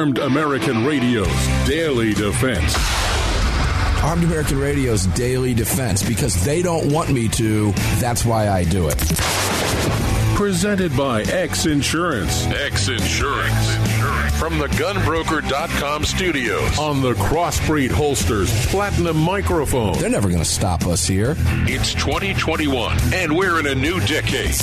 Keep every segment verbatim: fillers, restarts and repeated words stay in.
Armed American Radio's Daily Defense. Armed American Radio's Daily Defense. Because they don't want me to, that's why I do it. Presented by X Insurance. X Insurance. From the gun broker dot com studios. On the Crossbreed Holsters Platinum Microphone. They're never going to stop us here. It's twenty twenty-one, and we're in a new decade.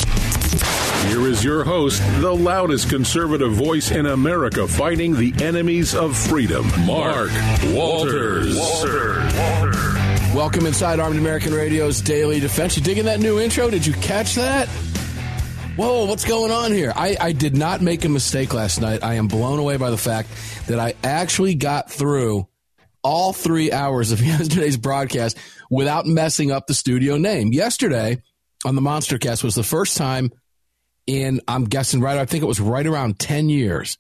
Here is your host, the loudest conservative voice in America fighting the enemies of freedom, Mark Walters. Walters. Walters. Welcome inside Armed American Radio's Daily Defense. You digging that new intro? Did you catch that? Whoa, what's going on here? I, I did not make a mistake last night. I am blown away by the fact that I actually got through all three hours of yesterday's broadcast without messing up the studio name. Yesterday on the Monstercast was the first time in, I'm guessing right, I think it was right around ten years,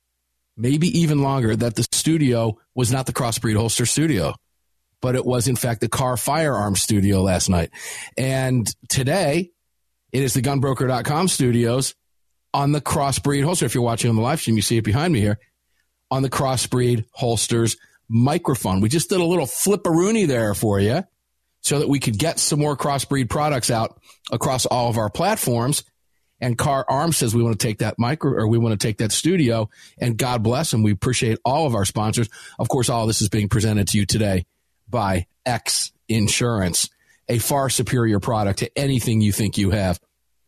maybe even longer, that the studio was not the Crossbreed Holster studio, but it was, in fact, the Car Firearms studio last night. And today, it is the gun broker dot com studios on the Crossbreed Holster. If you're watching on the live stream, you see it behind me here, on the Crossbreed Holsters microphone. We just did a little flipperoonie there for you so that we could get some more Crossbreed products out across all of our platforms. And Car Arms says we want to take that micro, or we want to take that studio, and God bless them. We appreciate all of our sponsors. Of course, all of this is being presented to you today by X Insurance, a far superior product to anything you think you have.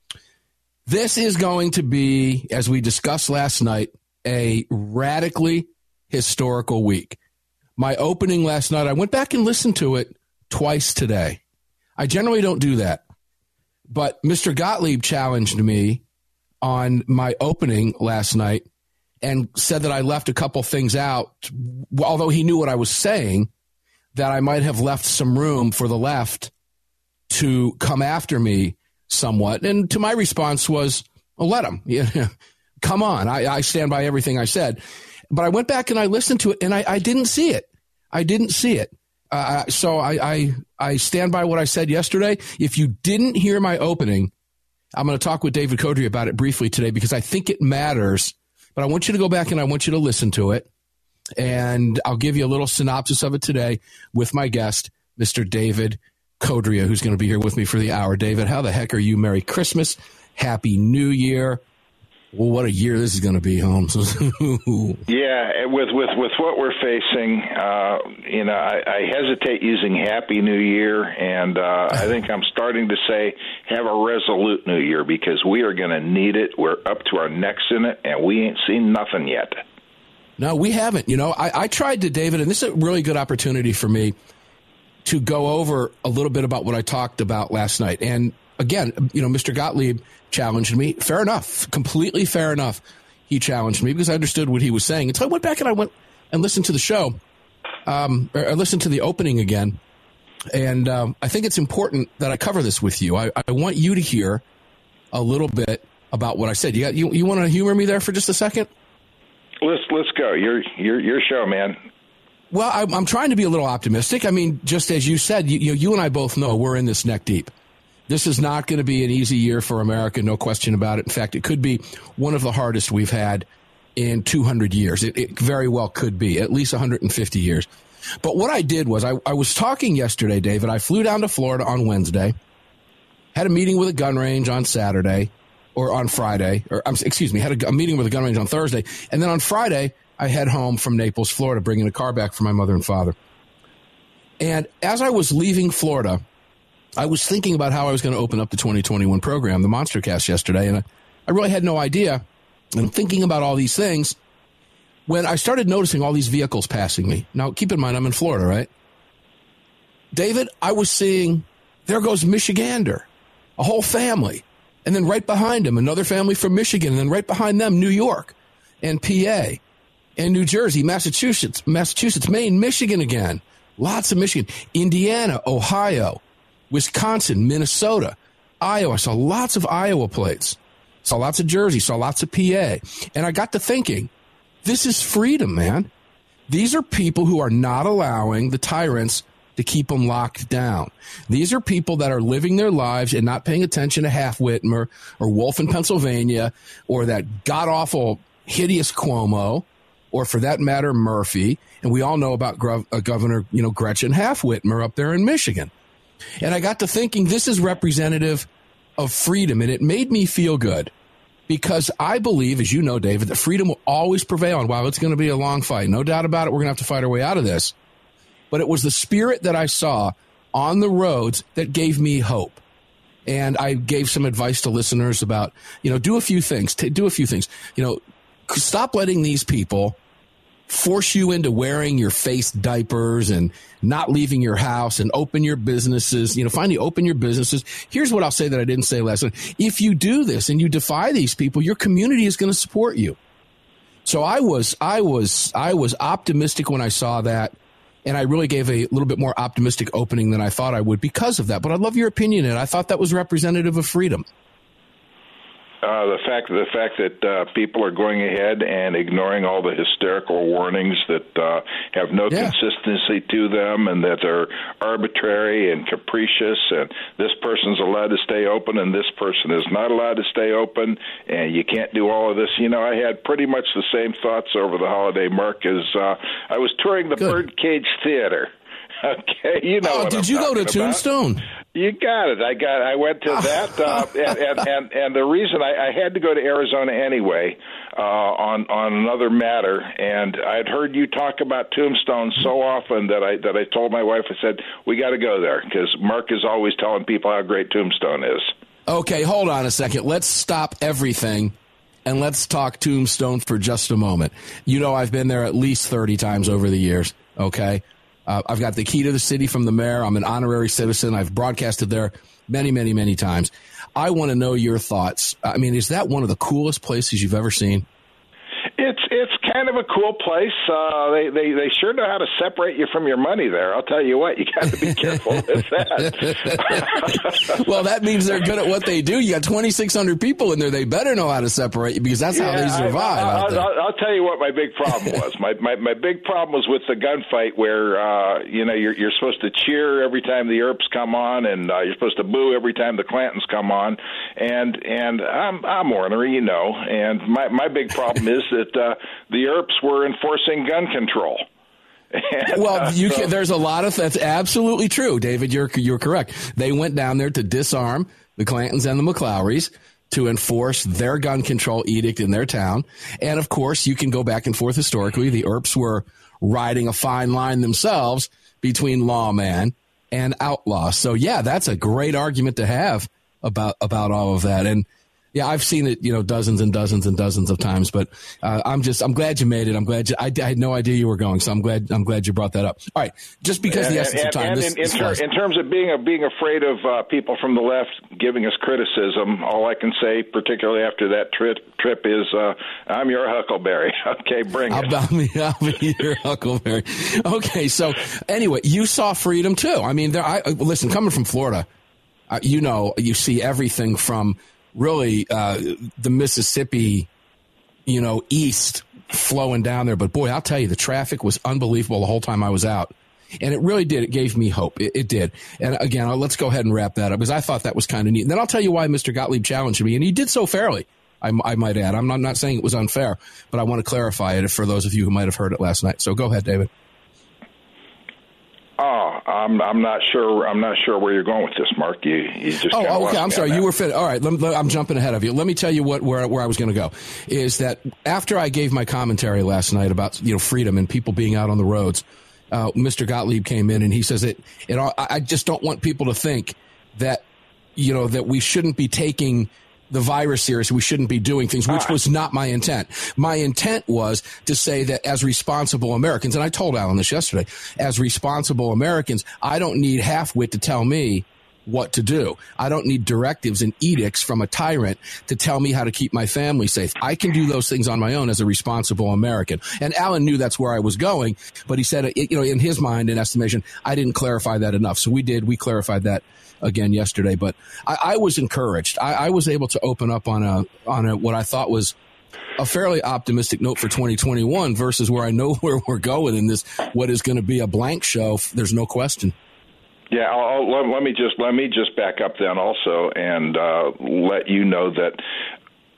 This is going to be, as we discussed last night, a radically historical week. My opening last night, I went back and listened to it twice today. I generally don't do that. But Mister Gottlieb challenged me on my opening last night and said that I left a couple things out, although he knew what I was saying, that I might have left some room for the left to come after me somewhat. And to my response was, well, let them. Yeah, come on. I, I stand by everything I said. But I went back and I listened to it, and I, I didn't see it. I didn't see it. Uh, so I, I I stand by what I said yesterday. If you didn't hear my opening, I'm going to talk with David Codrea about it briefly today because I think it matters. But I want you to go back and I want you to listen to it. And I'll give you a little synopsis of it today with my guest, Mister David Codrea, who's going to be here with me for the hour. David, how the heck are you? Merry Christmas. Happy New Year. Well, what a year this is going to be, Holmes. Yeah, with with with what we're facing, uh, you know, I, I hesitate using Happy New Year, and uh, I think I'm starting to say have a resolute New Year because we are going to need it. We're up to our necks in it, and we ain't seen nothing yet. No, we haven't. You know, I, I tried to, David, and this is a really good opportunity for me to go over a little bit about what I talked about last night. And again, you know, Mister Gottlieb challenged me. Fair enough. Completely fair enough. He challenged me because I understood what he was saying. And so I went back and I went and listened to the show, um, or I listened to the opening again. And um, I think it's important that I cover this with you. I, I want you to hear a little bit about what I said. You got, you, you want to humor me there for just a second? Let's let's go. Your your your show, man. Well, I, I'm trying to be a little optimistic. I mean, just as you said, you, you, you and I both know we're in this neck deep. This is not going to be an easy year for America, no question about it. In fact, it could be one of the hardest we've had in two hundred years. It, it very well could be, at least one hundred fifty years. But what I did was I, I was talking yesterday, David. I flew down to Florida on Wednesday, had a meeting with a gun range on Saturday or on Friday, or um, excuse me, had a, a meeting with a gun range on Thursday. And then on Friday, I head home from Naples, Florida, bringing a car back for my mother and father. And as I was leaving Florida, I was thinking about how I was going to open up the twenty twenty-one program, the Monstercast, yesterday, and I, I really had no idea. And I'm thinking about all these things when I started noticing all these vehicles passing me. Now, keep in mind, I'm in Florida, right? David, I was seeing, there goes Michigander, a whole family. And then right behind him, another family from Michigan. And then right behind them, New York and P A and New Jersey, Massachusetts, Massachusetts, Maine, Michigan again. Lots of Michigan, Indiana, Ohio, Wisconsin, Minnesota, Iowa. I saw lots of Iowa plates. Saw lots of Jersey. Saw lots of P A. And I got to thinking, this is freedom, man. These are people who are not allowing the tyrants to keep them locked down. These are people that are living their lives and not paying attention to Half Whitmer or Wolf in Pennsylvania or that god-awful, hideous Cuomo or for that matter, Murphy. And we all know about Gov- uh, Governor, you know, Gretchen Half-Whitmer up there in Michigan. And I got to thinking, this is representative of freedom, and it made me feel good because I believe, as you know, David, that freedom will always prevail. And while it's going to be a long fight, no doubt about it, we're going to have to fight our way out of this. But it was the spirit that I saw on the roads that gave me hope. And I gave some advice to listeners about, you know, do a few things, t- do a few things, you know, stop letting these people force you into wearing your face diapers and not leaving your house and open your businesses. You know, finally open your businesses. Here's what I'll say that I didn't say last night. If you do this and you defy these people, your community is going to support you. So I was, I was, I was optimistic when I saw that. And I really gave a little bit more optimistic opening than I thought I would because of that. But I'd love your opinion, and I thought that was representative of freedom. Uh, the fact the fact that uh, people are going ahead and ignoring all the hysterical warnings that uh, have no yeah. consistency to them, and that are arbitrary and capricious, and this person's allowed to stay open and this person is not allowed to stay open, and you can't do all of this. You know, I had pretty much the same thoughts over the holiday, Mark, as uh, I was touring the Good. Birdcage Theater. Okay, you know. Oh, what did I'm you go to about. Tombstone? You got it. I got. I went to that, uh, and, and, and and the reason I, I had to go to Arizona anyway uh, on on another matter, and I'd heard you talk about Tombstone so often that I that I told my wife. I said we got to go there because Mark is always telling people how great Tombstone is. Okay, hold on a second. Let's stop everything. And let's talk Tombstone for just a moment. You know, I've been there at least thirty times over the years. Okay. Uh, I've got the key to the city from the mayor. I'm an honorary citizen. I've broadcasted there many, many, many times. I want to know your thoughts. I mean, is that one of the coolest places you've ever seen? It's it's kind of a cool place. Uh, they, they they sure know how to separate you from your money there. I'll tell you what, you got to be careful with that. Well, that means they're good at what they do. You got twenty-six hundred people in there. They better know how to separate you because that's yeah, how they survive. I, I, out there. I'll, I'll tell you what my big problem was. my, my my big problem was with the gunfight where uh, you know you're you're supposed to cheer every time the Earps come on, and uh, you're supposed to boo every time the Clantons come on, and and I'm I'm ornery, you know, and my my big problem is that. Uh, the Earps were enforcing gun control. And, well, uh, you so, can, there's a lot of that's absolutely true, David. You're you're correct. They went down there to disarm the Clantons and the McLaurys to enforce their gun control edict in their town. And of course, you can go back and forth historically. The Earps were riding a fine line themselves between lawman and outlaw. So yeah, that's a great argument to have about about all of that. And yeah, I've seen it, you know, dozens and dozens and dozens of times, but uh, I'm just, I'm glad you made it. I'm glad you, I, I had no idea you were going, so I'm glad, I'm glad you brought that up. All right, just because and, the essence and, of time. And this, in, in, this ter- in terms of being a, being afraid of uh, people from the left giving us criticism, all I can say, particularly after that trip, trip is, uh, I'm your Huckleberry. Okay, bring it. I'll be, I'll be your Huckleberry. Okay, so anyway, you saw freedom too. I mean, there, I listen, coming from Florida, uh, you know, you see everything from. Really, uh, the Mississippi, you know, east flowing down there. But boy, I'll tell you, the traffic was unbelievable the whole time I was out. And it really did. It gave me hope. It, it did. And again, let's go ahead and wrap that up because I thought that was kind of neat. And then I'll tell you why Mister Gottlieb challenged me. And he did so fairly, I, I might add. I'm not, I'm not saying it was unfair, but I want to clarify it for those of you who might have heard it last night. So go ahead, David. Oh, I'm I'm not sure. I'm not sure where you're going with this, Mark. You you just oh okay. I'm sorry. You were fit. All right. Let, let, I'm jumping ahead of you. Let me tell you what where where I was going to go is that after I gave my commentary last night about you know freedom and people being out on the roads, uh, Mister Gottlieb came in and he says it. It all, I just don't want people to think that you know that we shouldn't be taking the virus serious. We shouldn't be doing things, which ah. was not my intent. My intent was to say that as responsible Americans, and I told Alan this yesterday, as responsible Americans, I don't need half-wit to tell me what to do. I don't need directives and edicts from a tyrant to tell me how to keep my family safe. I can do those things on my own as a responsible American. And Alan knew that's where I was going, but he said, you know, in his mind and estimation, I didn't clarify that enough. So we did. We clarified that again yesterday, but I, I was encouraged. I, I was able to open up on a on a what I thought was a fairly optimistic note for twenty twenty-one versus where I know where we're going in this what is going to be a blank show. There's no question. Yeah, I'll, I'll, let, let me just let me just back up then also and uh, let you know that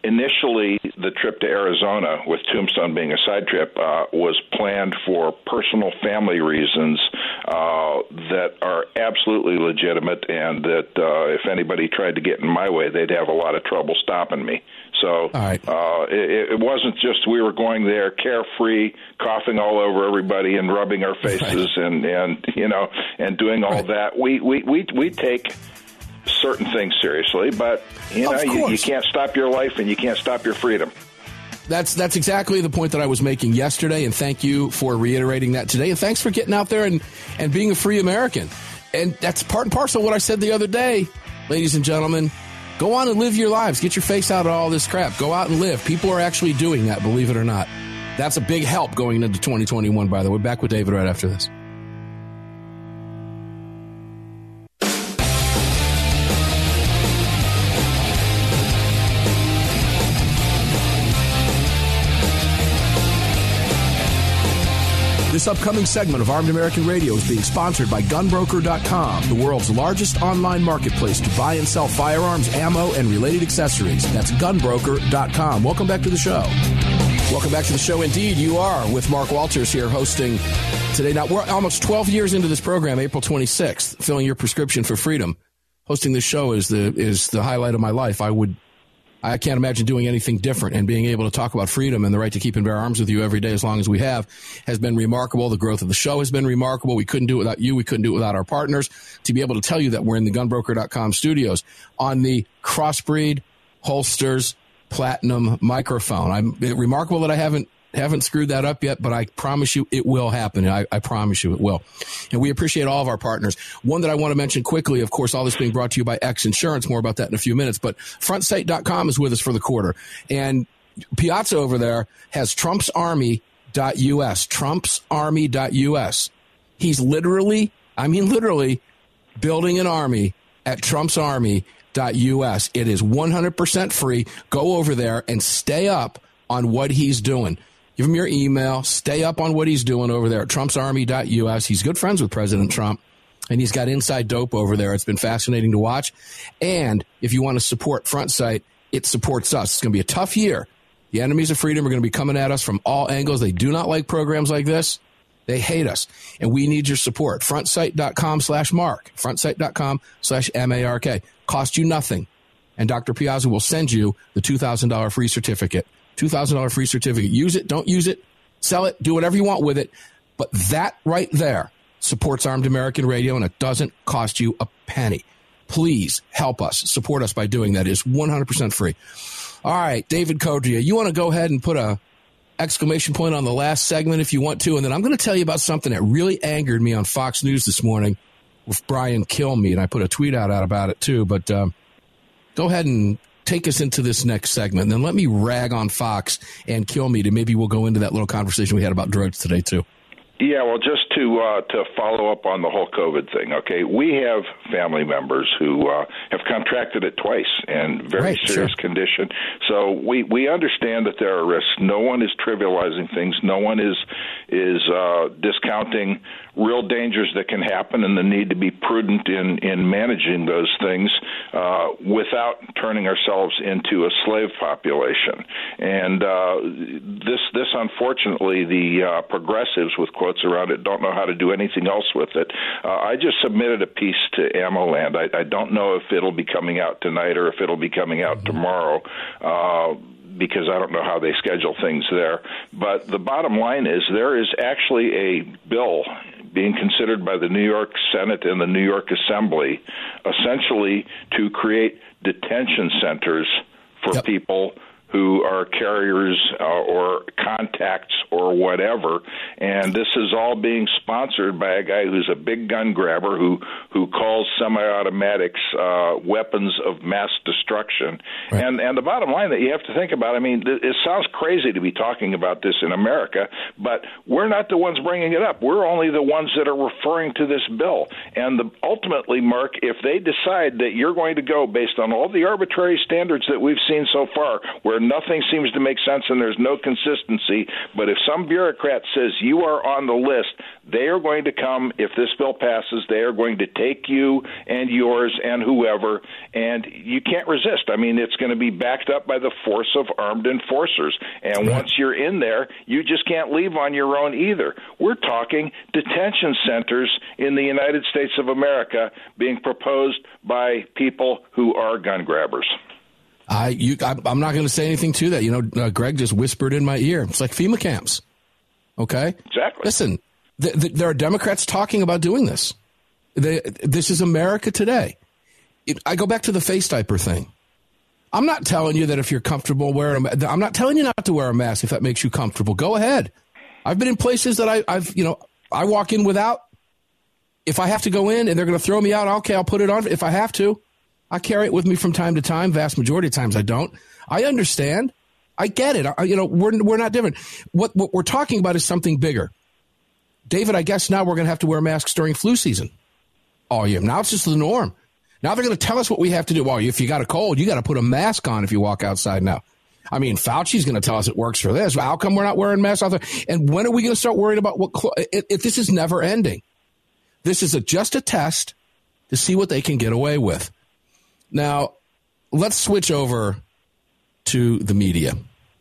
initially, the trip to Arizona, with Tombstone being a side trip, uh, was planned for personal family reasons uh, that are absolutely legitimate, and that uh, if anybody tried to get in my way, they'd have a lot of trouble stopping me. So right. uh, it, it wasn't just we were going there carefree, coughing all over everybody and rubbing our faces right. and, and you know and doing all right. that. We we we we take certain things seriously, but you know you, you can't stop your life and you can't stop your freedom. That's that's exactly the point that I was making yesterday, and thank you for reiterating that today. And thanks for getting out there and, and being a free American. And that's part and parcel of what I said the other day, ladies and gentlemen. Go on and live your lives. Get your face out of all this crap. Go out and live. People are actually doing that, believe it or not. That's a big help going into twenty twenty-one, by the way. Back with David right after this. This upcoming segment of Armed American Radio is being sponsored by gun broker dot com, the world's largest online marketplace to buy and sell firearms, ammo, and related accessories. That's gun broker dot com. Welcome back to the show. Welcome back to the show. Indeed, you are, with Mark Walters here hosting today. Now, we're almost twelve years into this program, April twenty-sixth, filling your prescription for freedom. Hosting this show is the is the highlight of my life. I would I can't imagine doing anything different, and being able to talk about freedom and the right to keep and bear arms with you every day as long as we have has been remarkable. The growth of the show has been remarkable. We couldn't do it without you. We couldn't do it without our partners. To be able to tell you that we're in the gun broker dot com studios on the Crossbreed Holsters Platinum microphone. I'm remarkable that I haven't haven't screwed that up yet, but I promise you it will happen. I, I promise you it will. And we appreciate all of our partners. One that I want to mention quickly, of course, all this being brought to you by X Insurance. More about that in a few minutes. But front sight dot com is with us for the quarter. And Piazza over there has trumps army dot U S, trumps army dot U S. He's literally, I mean literally, building an army at trumps army dot U S. It is one hundred percent free. Go over there and stay up on what he's doing. Give him your email. Stay up on what he's doing over there at trumps army dot U S. He's good friends with President Trump, and he's got inside dope over there. It's been fascinating to watch. And if you want to support Front Sight, it supports us. It's going to be a tough year. The enemies of freedom are going to be coming at us from all angles. They do not like programs like this. They hate us, and we need your support. front sight dot com slash mark. front sight dot com slash M A R K. Cost you nothing, and Doctor Piazza will send you the two thousand dollars free certificate. two thousand dollars free certificate. Use it, don't use it, sell it, do whatever you want with it. But that right there supports Armed American Radio, and it doesn't cost you a penny. Please help us, support us by doing that. It's one hundred percent free. All right, David Codria, you want to go ahead and put a exclamation point on the last segment if you want to, and then I'm going to tell you about something that really angered me on Fox News this morning with Brian Kilmeade. I put a tweet out, out about it too, but um, go ahead and take us into this next segment, and then let me rag on Fox and Kilmeade, and maybe we'll go into that little conversation we had about drugs today too. Yeah, well, just to uh, to follow up on the whole COVID thing, okay, we have family members who uh, have contracted it twice in very right, serious sure. condition. So we, we understand that there are risks. No one is trivializing things. No one is is uh, discounting real dangers that can happen and the need to be prudent in, in managing those things uh, without turning ourselves into a slave population. And uh, this, this unfortunately, the uh, progressives with quotes around it don't know how to do anything else with it. Uh, I just submitted a piece to AmmoLand. I, I don't know if it'll be coming out tonight or if it'll be coming out mm-hmm. tomorrow. Uh, because I don't know how they schedule things there. But the bottom line is there is actually a bill being considered by the New York Senate and the New York Assembly, essentially to create detention centers for yep. people who are carriers uh, or contacts or whatever. And this is all being sponsored by a guy who's a big gun grabber who, who calls semi-automatics uh, weapons of mass destruction. Right. And and the bottom line that you have to think about, I mean, th- it sounds crazy to be talking about this in America, but we're not the ones bringing it up. We're only the ones that are referring to this bill. And the, ultimately, Mark, if they decide that you're going to go based on all the arbitrary standards that we've seen so far, where nothing seems to make sense and there's no consistency. But if some bureaucrat says you are on the list, they are going to come, if this bill passes, they are going to take you and yours and whoever, and you can't resist. I mean, it's going to be backed up by the force of armed enforcers. And right. once you're in there, you just can't leave on your own either. We're talking detention centers in the United States of America being proposed by people who are gun grabbers. I, you, I, I'm not going to say anything to that. You know, uh, Greg just whispered in my ear. It's like FEMA camps. Okay? Exactly. Listen, th- th- there are Democrats talking about doing this. They, this is America today. It, I go back to the face diaper thing. I'm not telling you that if you're comfortable wearing a I'm not telling you not to wear a mask if that makes you comfortable. Go ahead. I've been in places that I, I've, you know, I walk in without. If I have to go in and they're going to throw me out, okay, I'll put it on if I have to. I carry it with me from time to time. Vast majority of times I don't. I understand. I get it. I, you know, we're we're not different. What what we're talking about is something bigger. David, I guess now we're going to have to wear masks during flu season. Oh, yeah. Now it's just the norm. Now they're going to tell us what we have to do. Well, if you got a cold, you got to put a mask on if you walk outside now. I mean, Fauci's going to tell us it works for this. How come we're not wearing masks out there? And when are we going to start worrying about what clo- if, if this is never ending? This is a, just a test to see what they can get away with. Now, let's switch over to the media.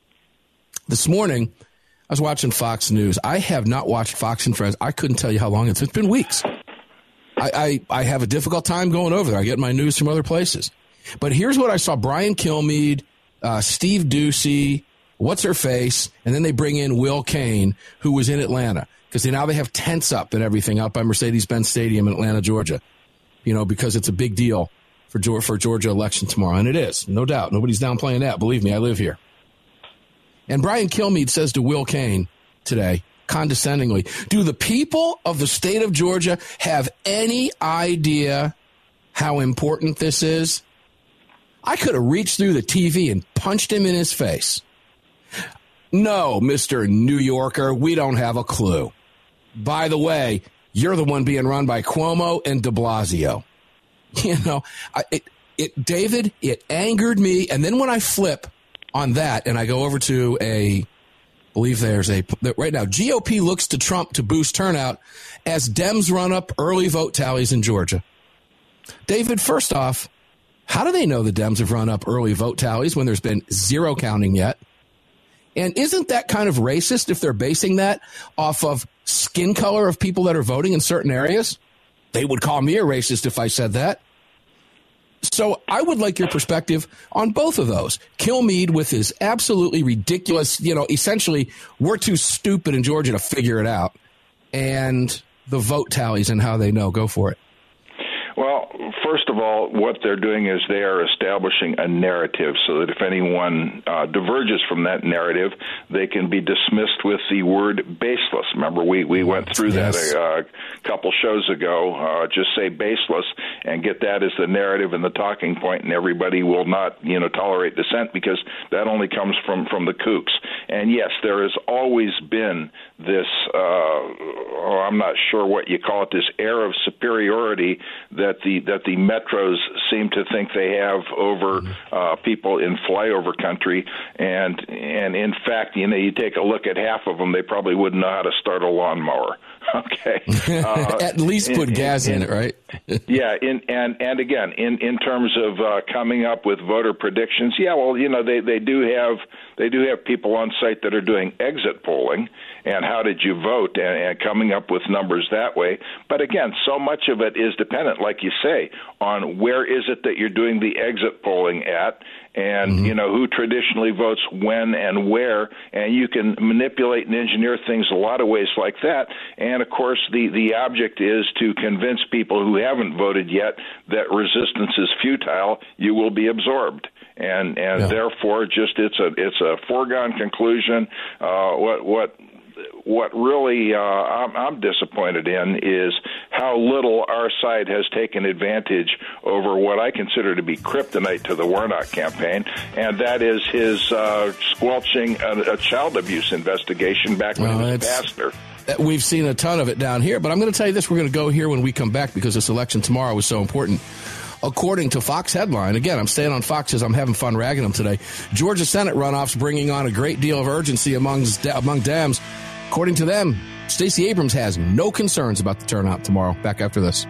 This morning, I was watching Fox News. I have not watched Fox and Friends. I couldn't tell you how long it's, it's been weeks. I, I, I have a difficult time going over there. I get my news from other places. But here's what I saw. Brian Kilmeade, uh, Steve Doocy, what's-her-face, and then they bring in Will Cain, who was in Atlanta. Because now they have tents up and everything up by Mercedes-Benz Stadium in Atlanta, Georgia. You know, because it's a big deal for for Georgia election tomorrow. And it is, no doubt. Nobody's downplaying that. Believe me, I live here. And Brian Kilmeade says to Will Cain today, condescendingly, do the people of the state of Georgia have any idea how important this is? I could have reached through the T V and punched him in his face. No, Mister New Yorker, we don't have a clue. By the way, you're the one being run by Cuomo and de Blasio. You know, I, it, it, David, it angered me. And then when I flip on that and I go over to a, believe there's a, right now, G O P looks to Trump to boost turnout as Dems run up early vote tallies in Georgia. David, first off, how do they know the Dems have run up early vote tallies when there's been zero counting yet? And isn't that kind of racist if they're basing that off of skin color of people that are voting in certain areas? They would call me a racist if I said that. So I would like your perspective on both of those. Kilmeade with his absolutely ridiculous, you know, essentially we're too stupid in Georgia to figure it out, and the vote tallies and how they know. Go for it. Well, first of all, what they're doing is they are establishing a narrative so that if anyone uh, diverges from that narrative, they can be dismissed with the word baseless. Remember, we, we went through yes. that a, a couple shows ago. Uh, just say baseless and get that as the narrative and the talking point, and everybody will not, you know, tolerate dissent because that only comes from, from the kooks. And yes, there has always been this, uh, oh, I'm not sure what you call it, this air of superiority that the that the metros seem to think they have over uh, people in flyover country, and and in fact, you know, you take a look at half of them, they probably wouldn't know how to start a lawnmower. Okay, uh, at least put in, gas in, in it, right? yeah, in, and and again, in in terms of uh, coming up with voter predictions, yeah, well, you know, they they do have they do have people on site that are doing exit polling and how did you vote and, and coming up with numbers that way. But again, so much of it is dependent, like you say, on where is it that you're doing the exit polling at, and mm-hmm. you know who traditionally votes when and where, and you can manipulate and engineer things a lot of ways like that. And of course, the the object is to convince people who haven't voted yet that resistance is futile. You will be absorbed. And and yeah. therefore, just it's a it's a foregone conclusion. Uh, what what what really uh, I'm, I'm disappointed in is how little our side has taken advantage over what I consider to be kryptonite to the Warnock campaign, and that is his uh, squelching a, a child abuse investigation back when well, he was pastor. We've seen a ton of it down here, but I'm going to tell you this. We're going to go here when we come back because this election tomorrow is so important. according to Fox headline. Again, I'm staying on Fox because I'm having fun ragging them today. Georgia Senate runoffs bringing on a great deal of urgency among, among Dems. According to them, Stacey Abrams has no concerns about the turnout tomorrow. Back after this.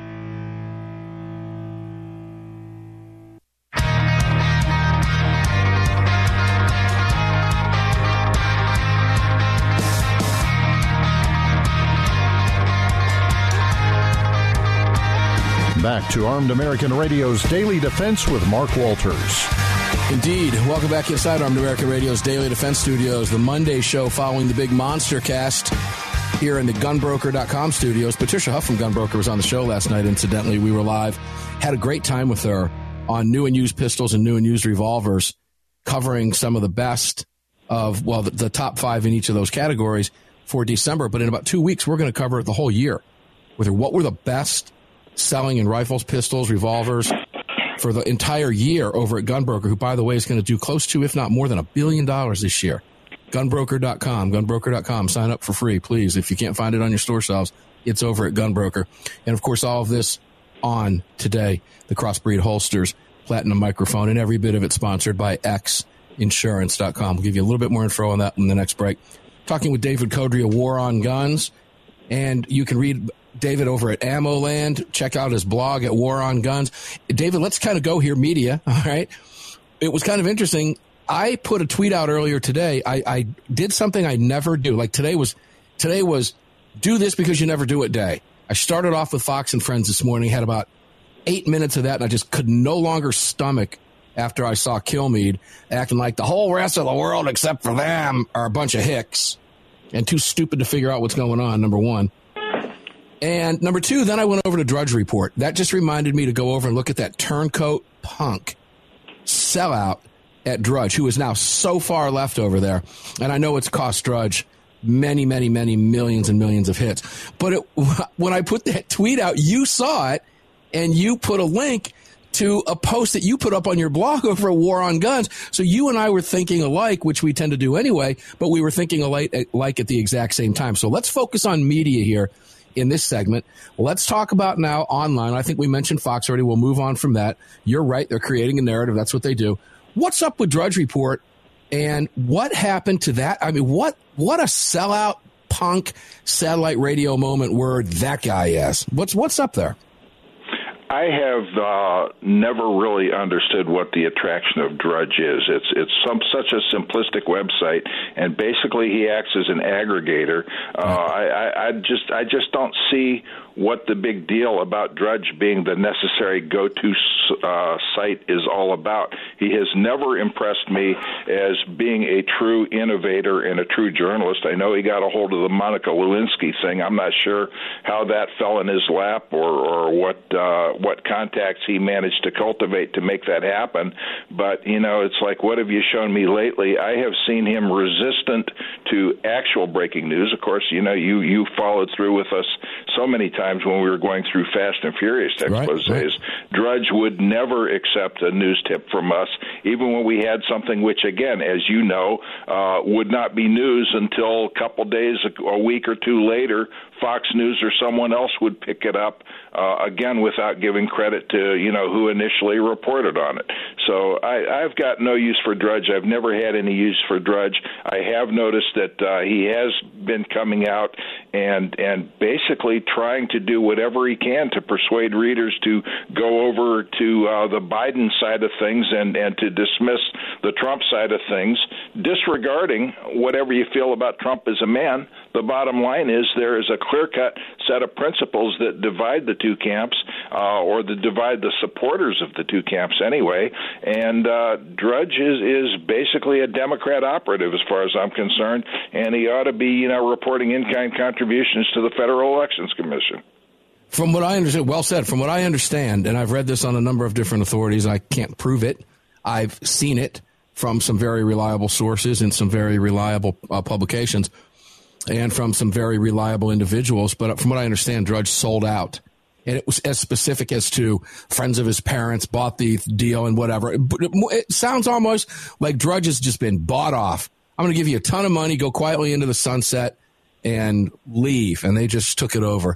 Back to Armed American Radio's Daily Defense with Mark Walters. Indeed. Welcome back inside Armed American Radio's Daily Defense Studios, the Monday show following the big Monster Cast here in the gun broker dot com studios. Patricia Huff from Gunbroker was on the show last night, incidentally. We were live. Had a great time with her on new and used pistols and new and used revolvers, covering some of the best of, well, the, the top five in each of those categories for December. But in about two weeks, we're going to cover the whole year with her. What were the best selling in rifles, pistols, revolvers for the entire year over at Gunbroker, who, by the way, is going to do close to, if not more than a billion dollars this year. Gunbroker dot com, Gunbroker dot com. Sign up for free, please. If you can't find it on your store shelves, it's over at Gunbroker. And, of course, all of this on today, the Crossbreed Holsters, Platinum Microphone, and every bit of it sponsored by X Insurance dot com. We'll give you a little bit more info on that in the next break. Talking with David Codrea, War on Guns, and you can read David over at AmmoLand. Check out his blog at War on Guns. David, let's kind of go here, media, all right? It was kind of interesting. I put a tweet out earlier today. I, I did something I never do. Like today was, today was do this because you never do it day. I started off with Fox and Friends this morning, had about eight minutes of that, and I just could no longer stomach after I saw Kilmeade acting like the whole rest of the world except for them are a bunch of hicks and too stupid to figure out what's going on, number one. And number two, then I went over to Drudge Report. That just reminded me to go over and look at that turncoat punk sellout at Drudge, who is now so far left over there. And I know it's cost Drudge many, many, many millions and millions of hits. But it, when I put that tweet out, you saw it, and you put a link to a post that you put up on your blog over at War on Guns. So you and I were thinking alike, which we tend to do anyway, but we were thinking alike, alike at the exact same time. So let's focus on media here in this segment. Let's talk about now online. I think we mentioned Fox already. We'll move on from that. You're right. They're creating a narrative. That's what they do. What's up with Drudge Report, and what happened to that? I mean, what what a sellout punk satellite radio moment where that guy is. What's what's up there? I have uh, never really understood what the attraction of Drudge is. It's it's some such a simplistic website, and basically he acts as an aggregator. Uh, I, I, I just I just don't see what the big deal about Drudge being the necessary go-to uh, site is all about. He has never impressed me as being a true innovator and a true journalist. I know he got a hold of the Monica Lewinsky thing. I'm not sure how that fell in his lap or, or what uh, what contacts he managed to cultivate to make that happen. But, you know, it's like, what have you shown me lately? I have seen him resistant to actual breaking news. Of course, you know, you, you followed through with us so many times when we were going through Fast and Furious exposés. Right, right. Drudge would never accept a news tip from us, even when we had something which, again, as you know, uh, would not be news until a couple days, a week or two later, Fox News or someone else would pick it up, uh, again, without giving credit to, you know, who initially reported on it. So I, I've got no use for Drudge. I've never had any use for Drudge. I have noticed that uh, he has been coming out and and basically trying to do whatever he can to persuade readers to go over to uh, the Biden side of things and, and to dismiss the Trump side of things, disregarding whatever you feel about Trump as a man. The bottom line is there is a clear-cut set of principles that divide the two camps, uh, or that divide the supporters of the two camps anyway, and uh, Drudge is, is basically a Democrat operative as far as I'm concerned, and he ought to be, you know, reporting in-kind contributions to the Federal Elections Commission. From what I understand, well said, from what I understand, and I've read this on a number of different authorities, I can't prove it, I've seen it from some very reliable sources and some very reliable uh, publications, and from some very reliable individuals. But from what I understand, Drudge sold out. And it was as specific as to friends of his parents bought the deal and whatever. It, it sounds almost like Drudge has just been bought off. I'm going to give you a ton of money, go quietly into the sunset, and leave. And they just took it over.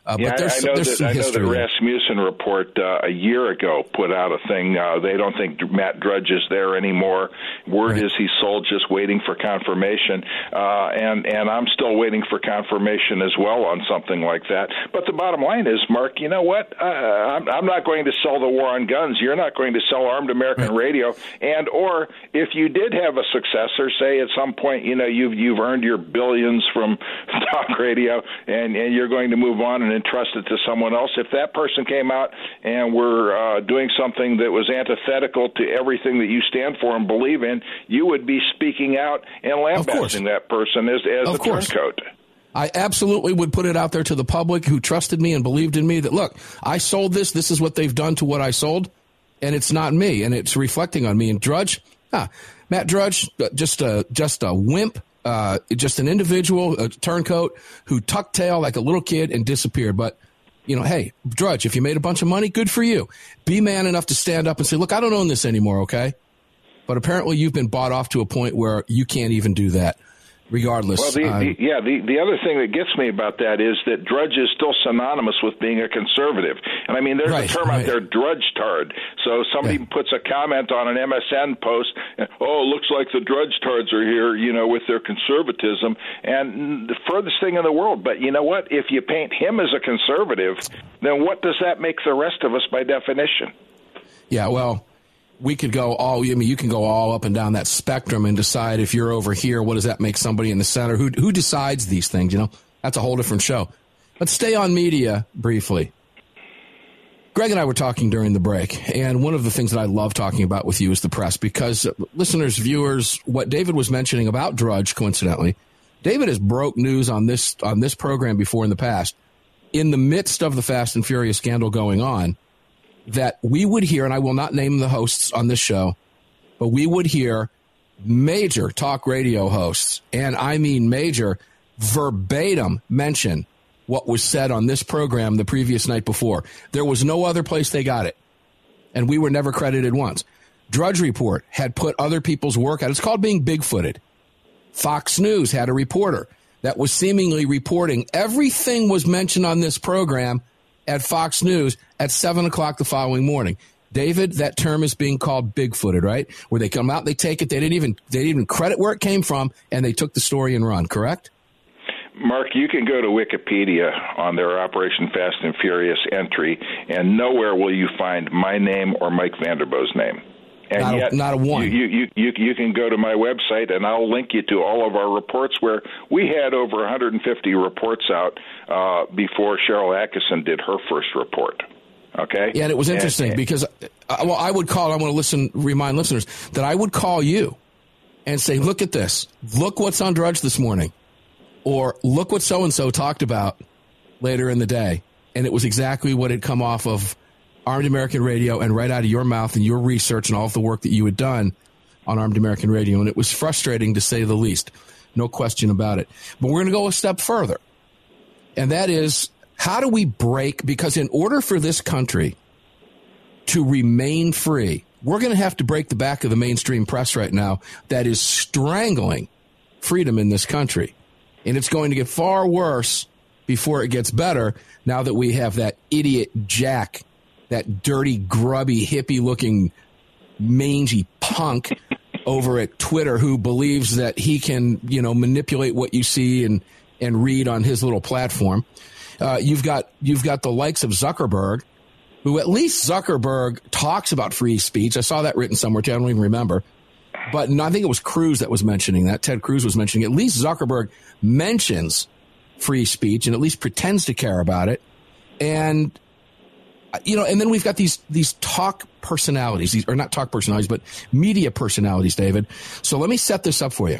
Uh, yeah, but there's I some, know there's that some I know history that there. Rasmussen report uh, a year ago put out a thing. Uh, they don't think Matt Drudge is there anymore. Word Right. is he's sold, just waiting for confirmation. Uh, and and I'm still waiting for confirmation as well on something like that. But the bottom line is, Mark, you know what? Uh, I'm, I'm not going to sell the war on guns. You're not going to sell Armed American Right. Radio. And or if you did have a successor, say at some point, you know, you've you've earned your billions from talk radio, and and you're going to move on and entrust it to someone else. If that person came out and were uh, doing something that was antithetical to everything that you stand for and believe in, you would be speaking out and lambasting that person as, as Of a course. turncoat. I absolutely would put it out there to the public who trusted me and believed in me that, look, I sold this. This is what they've done to what I sold, and it's not me, and it's reflecting on me. And Drudge, ah, Matt Drudge, uh, just a, just a wimp. Uh, just an individual, a turncoat who tucked tail like a little kid and disappeared. But, you know, hey, Drudge, if you made a bunch of money, good for you. Be man enough to stand up and say, look, I don't own this anymore, okay? But apparently you've been bought off to a point where you can't even do that. Regardless. Well, the, um, the, yeah, the, the other thing that gets me about that is that Drudge is still synonymous with being a conservative. And I mean, there's right, a term right. out there, Drudge-tard. So somebody yeah. puts a comment on an M S N post, and, oh, it looks like the Drudge-tards are here, you know, with their conservatism. And the furthest thing in the world. But you know what? If you paint him as a conservative, then what does that make the rest of us by definition? Yeah, well, we could go all, I mean, you can go all up and down that spectrum and decide if you're over here, what does that make somebody in the center? Who who decides these things, you know? That's a whole different show. Let's stay on media briefly. Greg and I were talking during the break, and one of the things that I love talking about with you is the press, because listeners, viewers, what David was mentioning about Drudge, coincidentally, David has broke news on this on this program before in the past, in the midst of the Fast and Furious scandal going on, that we would hear, and I will not name the hosts on this show, but we would hear major talk radio hosts, and I mean major, verbatim mention what was said on this program the previous night before. There was no other place they got it, and we were never credited once. Drudge Report had put other people's work out. It's called being Bigfooted. Fox News had a reporter that was seemingly reporting everything was mentioned on this program at Fox News at seven o'clock the following morning. David, that term is being called Bigfooted, right? Where they come out, they take it, they didn't even they didn't even credit where it came from, and they took the story and run, correct? Mark, you can go to Wikipedia on their Operation Fast and Furious entry, and nowhere will you find my name or Mike Vanderbo's name. And not, yet, a, not a one. You, you, you, you can go to my website, and I'll link you to all of our reports where we had over one hundred fifty reports out uh, before Cheryl Atkinson did her first report. Okay? Yeah, and it was interesting and, because, uh, well, I would call, I want to listen, remind listeners that I would call you and say, look at this. Look what's on Drudge this morning. Or look what so-and-so talked about later in the day. And it was exactly what had come off of Armed American Radio and right out of your mouth and your research and all of the work that you had done on Armed American Radio. And it was frustrating, to say the least. No question about it. But we're going to go a step further. And that is, how do we break? Because in order for this country to remain free, we're going to have to break the back of the mainstream press right now that is strangling freedom in this country. And it's going to get far worse before it gets better now that we have that idiot Jack, that dirty, grubby, hippie-looking, mangy punk over at Twitter who believes that he can, you know, manipulate what you see and, and read on his little platform. Uh, you've got you've got the likes of Zuckerberg, who at least Zuckerberg talks about free speech. I saw that written somewhere, too. I don't even remember. But I think it was Cruz that was mentioning that. Ted Cruz was mentioning it. At least Zuckerberg mentions free speech and at least pretends to care about it. And, you know, and then we've got these these talk personalities, these, or not talk personalities, but media personalities, David. So let me set this up for you.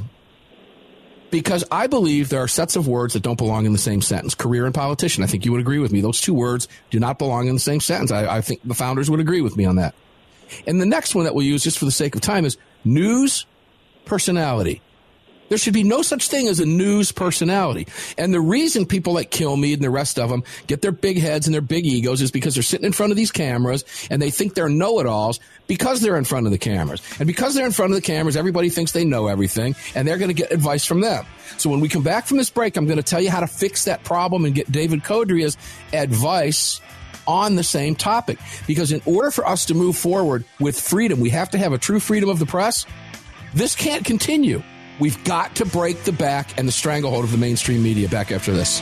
Because I believe there are sets of words that don't belong in the same sentence. Career and politician. I think you would agree with me. Those two words do not belong in the same sentence. I, I think the founders would agree with me on that. And the next one that we'll use just for the sake of time is news personality. There should be no such thing as a news personality. And the reason people like Kilmeade and the rest of them get their big heads and their big egos is because they're sitting in front of these cameras and they think they're know-it-alls because they're in front of the cameras. And because they're in front of the cameras, everybody thinks they know everything, and they're going to get advice from them. So when we come back from this break, I'm going to tell you how to fix that problem and get David Codria's advice on the same topic. Because in order for us to move forward with freedom, we have to have a true freedom of the press. This can't continue. We've got to break the back and the stranglehold of the mainstream media. Back after this.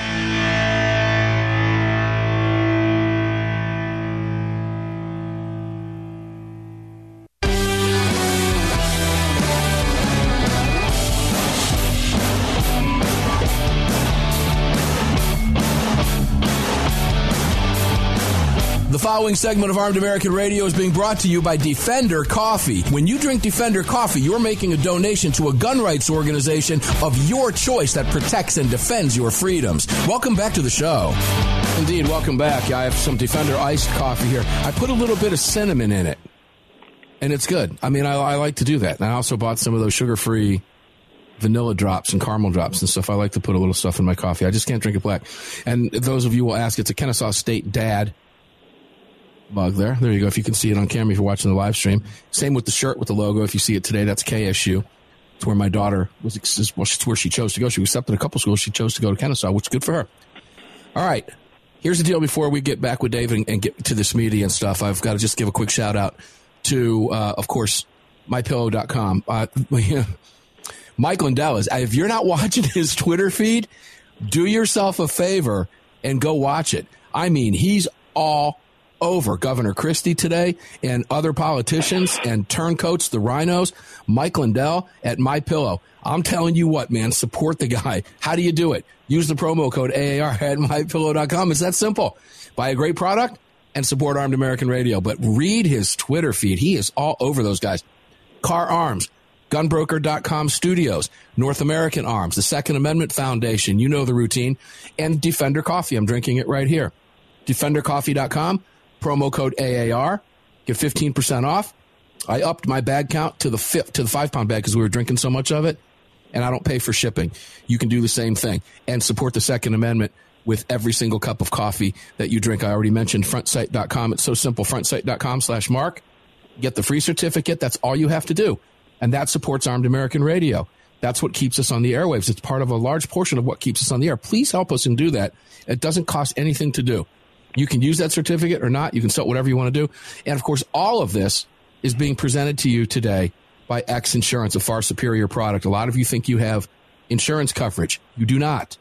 The following segment of Armed American Radio is being brought to you by Defender Coffee. When you drink Defender Coffee, you're making a donation to a gun rights organization of your choice that protects and defends your freedoms. Welcome back to the show. Indeed, welcome back. I have some Defender iced coffee here. I put a little bit of cinnamon in it, and it's good. I mean, I, I like to do that. And I also bought some of those sugar-free vanilla drops and caramel drops and stuff. I like to put a little stuff in my coffee. I just can't drink it black. And those of you will ask, it's a Kennesaw State Dad mug there. There you go. If you can see it on camera, if you're watching the live stream. Same with the shirt with the logo. If you see it today, that's K S U. It's where my daughter was, well, it's where she chose to go. She was accepted in a couple schools. She chose to go to Kennesaw, which is good for her. All right. Here's the deal before we get back with David and, and get to this media and stuff. I've got to just give a quick shout out to, uh, of course, my pillow dot com. Uh, Mike Lindell is, if you're not watching his Twitter feed, do yourself a favor and go watch it. I mean, he's all over Governor Christie today and other politicians and turncoats, the rhinos. Mike Lindell at MyPillow. I'm telling you what, man, support the guy. How do you do it? Use the promo code A A R at my pillow dot com. It's that simple. Buy a great product and support Armed American Radio. But read his Twitter feed. He is all over those guys. Car Arms, gun broker dot com Studios, North American Arms, the Second Amendment Foundation. You know the routine. And Defender Coffee. I'm drinking it right here. defender coffee dot com. Promo code A A R, get fifteen percent off. I upped my bag count to the fifth, to the five pound bag because we were drinking so much of it, and I don't pay for shipping. You can do the same thing and support the Second Amendment with every single cup of coffee that you drink. I already mentioned front sight dot com. It's so simple. front sight dot com slash Mark. Get the free certificate. That's all you have to do. And that supports Armed American Radio. That's what keeps us on the airwaves. It's part of a large portion of what keeps us on the air. Please help us and do that. It doesn't cost anything to do. You can use that certificate or not. You can sell whatever you want to do. And, of course, all of this is being presented to you today by X Insurance, a far superior product. A lot of you think you have insurance coverage. You do not.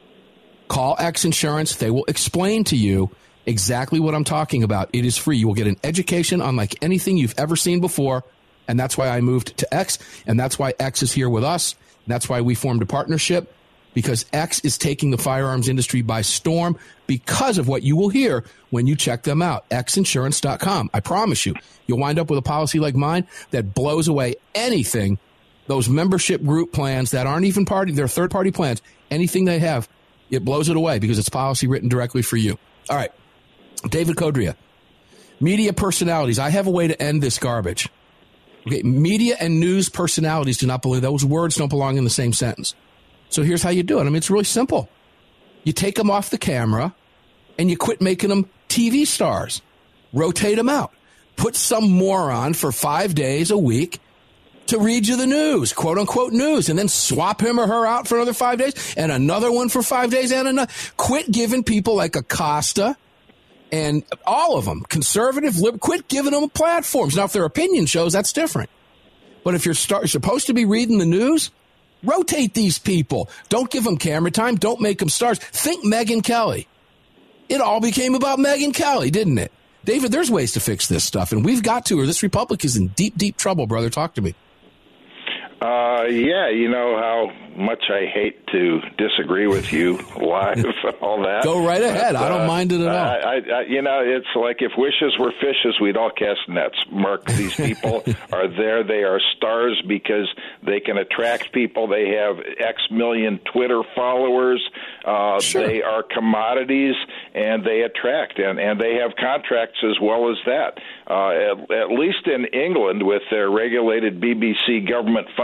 Call X Insurance. They will explain to you exactly what I'm talking about. It is free. You will get an education unlike anything you've ever seen before, and that's why I moved to X, and that's why X is here with us. And that's why we formed a partnership, because X is taking the firearms industry by storm because of what you will hear when you check them out. X insurance dot com. I promise you, you'll wind up with a policy like mine that blows away anything, those membership group plans that aren't even party, they're third-party plans, anything they have, it blows it away because it's policy written directly for you. All right, David Codria. Media personalities. I have a way to end this garbage. Okay, media and news personalities do not believe, those words don't belong in the same sentence. So here's how you do it. I mean, it's really simple. You take them off the camera and you quit making them T V stars. Rotate them out. Put some moron for five days a week to read you the news, quote unquote news, and then swap him or her out for another five days and another one for five days and another. Quit giving people like Acosta and all of them, conservative, lib, quit giving them platforms. Now, if they're opinion shows, that's different. But if you're start, supposed to be reading the news, rotate these people. Don't give them camera time. Don't make them stars. Think Megyn Kelly. It all became about Megyn Kelly, didn't it? David, there's ways to fix this stuff, and we've got to, or this republic is in deep, deep trouble, brother. Talk to me. Uh, yeah, you know how much I hate to disagree with you live and all that. Go right ahead. But, uh, I don't mind it at all. I, I, you know, it's like if wishes were fishes, we'd all cast nets. Mark, these people are there. They are stars because they can attract people. They have X million Twitter followers. Uh, sure. They are commodities, and they attract, and, and they have contracts as well as that. Uh, at, at least in England, with their regulated B B C government-funded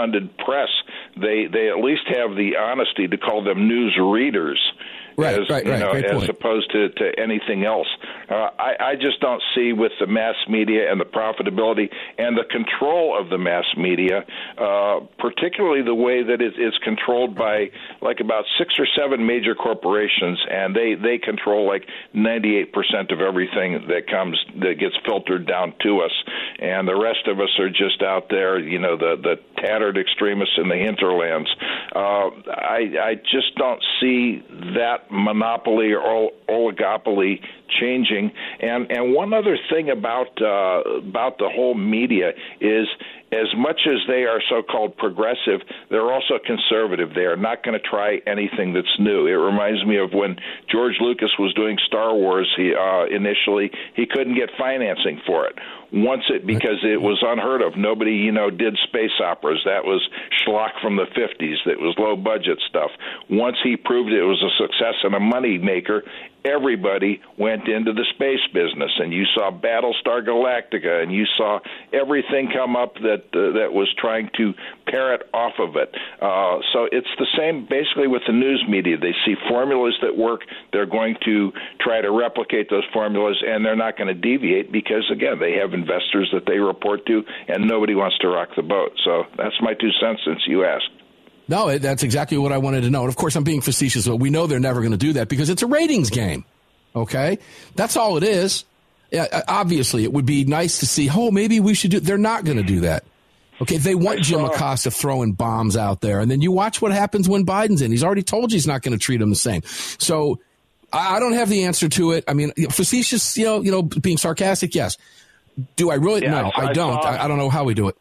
funded press, they they at least have the honesty to call them news readers. Right, as, right, you right. know, Great as point. opposed to, to anything else. Uh, I, I just don't see with the mass media and the profitability and the control of the mass media, uh, particularly the way that it is controlled by like about six or seven major corporations, and they, they control like ninety-eight percent of everything that comes that gets filtered down to us, and the rest of us are just out there, you know, the the tattered extremists in the hinterlands. Uh, I I just don't see that monopoly or oligopoly changing. And and one other thing about uh, about the whole media is, as much as they are so-called progressive, they're also conservative. They are not going to try anything that's new. It reminds me of when George Lucas was doing Star Wars. He uh, initially he couldn't get financing for it. Once it because it was unheard of. Nobody, you know, did space operas. That was schlock from the fifties. That was low budget stuff. Once he proved it was a success and a money maker, everybody went into the space business, and you saw Battlestar Galactica, and you saw everything come up that uh, that was trying to parrot off of it. Uh, so it's the same basically with the news media. They see formulas that work. They're going to try to replicate those formulas, and they're not going to deviate because, again, they have investors that they report to, and nobody wants to rock the boat. So that's my two cents since you asked. No, that's exactly what I wanted to know. And, of course, I'm being facetious, but we know they're never going to do that because it's a ratings game, okay? That's all it is. Yeah, obviously, it would be nice to see, oh, maybe we should do – they're not going to do that. Okay, they want Jim Acosta throwing bombs out there, and then you watch what happens when Biden's in. He's already told you he's not going to treat them the same. So I don't have the answer to it. I mean, facetious, you know, you know, being sarcastic, yes. Do I really? Yeah, no, I, I don't. I, I, I don't know how we do it.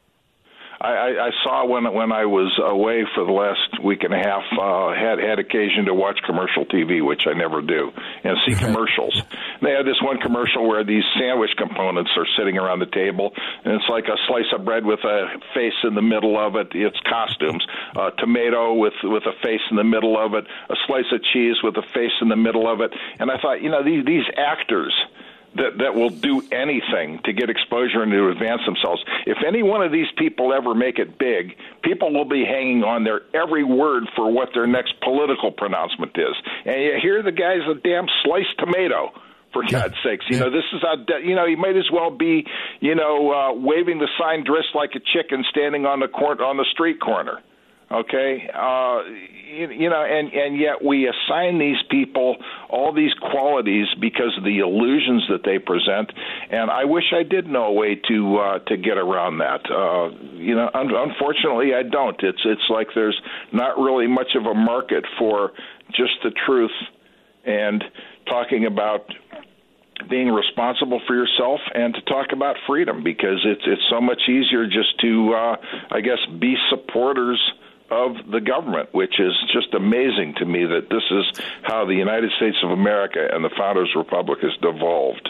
I, I saw when when I was away for the last week and a half, uh, had had occasion to watch commercial T V, which I never do, and see commercials. They had this one commercial where these sandwich components are sitting around the table, and it's like a slice of bread with a face in the middle of it. It's costumes. Uh, tomato with with a face in the middle of it. A slice of cheese with a face in the middle of it. And I thought, you know, these these actors that that will do anything to get exposure and to advance themselves. If any one of these people ever make it big, people will be hanging on their every word for what their next political pronouncement is. And you hear the guy's a damn sliced tomato, for God's sakes. You know, this is how, you know, he might as well be, you know, uh, waving the sign dressed like a chicken standing on the court, on the street corner. Okay, uh, you, you know, and, and yet we assign these people all these qualities because of the illusions that they present, and I wish I did know a way to uh, to get around that. Uh, you know, un- unfortunately, I don't. It's it's like there's not really much of a market for just the truth and talking about being responsible for yourself and to talk about freedom, because it's it's so much easier just to, uh, I guess, be supporters of the government, which is just amazing to me that this is how the United States of America and the Founders Republic has devolved.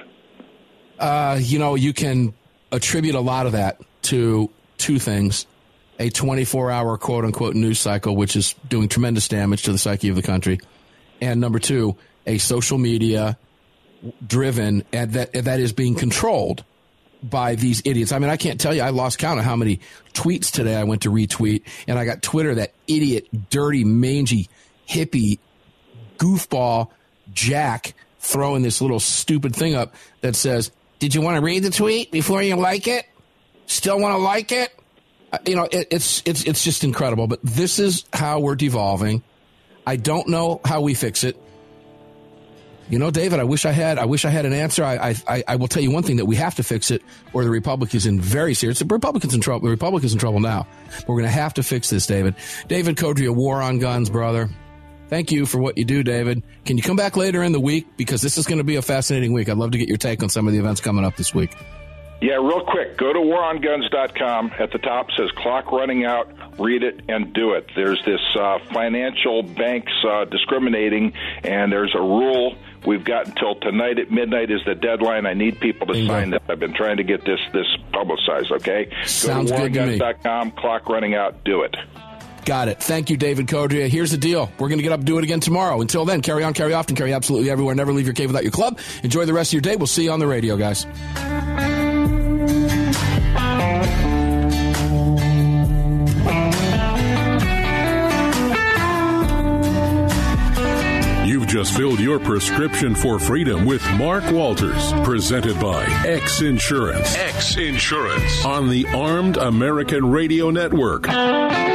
Uh, you know, you can attribute a lot of that to two things. A twenty-four hour quote-unquote news cycle, which is doing tremendous damage to the psyche of the country. And number two, a social media driven and that that is being controlled by these idiots. I mean, I can't tell you, I lost count of how many tweets today I went to retweet, and I got Twitter, that idiot, dirty, mangy, hippie, goofball Jack throwing this little stupid thing up that says, did you want to read the tweet before you like it? Still want to like it? Uh, you know, it, it's it's it's just incredible. But this is how we're devolving. I don't know how we fix it. You know, David, I wish I had. I wish I had an answer. I, I, I will tell you one thing: that we have to fix it, or the Republicans in very serious. The Republicans in trouble. The Republicans in trouble now. But we're going to have to fix this, David. David Codrea, War on Guns, brother. Thank you for what you do, David. Can you come back later in the week, because this is going to be a fascinating week? I'd love to get your take on some of the events coming up this week. Yeah, real quick, go to war on guns dot com. At the top says clock running out. Read it and do it. There's this uh, financial banks uh, discriminating, and there's a rule. We've got until tonight at midnight is the deadline. I need people to Bingo. sign that. I've been trying to get this this publicized, okay? Sounds go to war on guns good dot com, clock running out, do it. Got it. Thank you, David Codrea. Here's the deal. We're going to get up and do it again tomorrow. Until then, carry on, carry often, carry absolutely everywhere. Never leave your cave without your club. Enjoy the rest of your day. We'll see you on the radio, guys. just filled your prescription for freedom with Mark Walters, presented by X Insurance. X Insurance. On the Armed American Radio Network.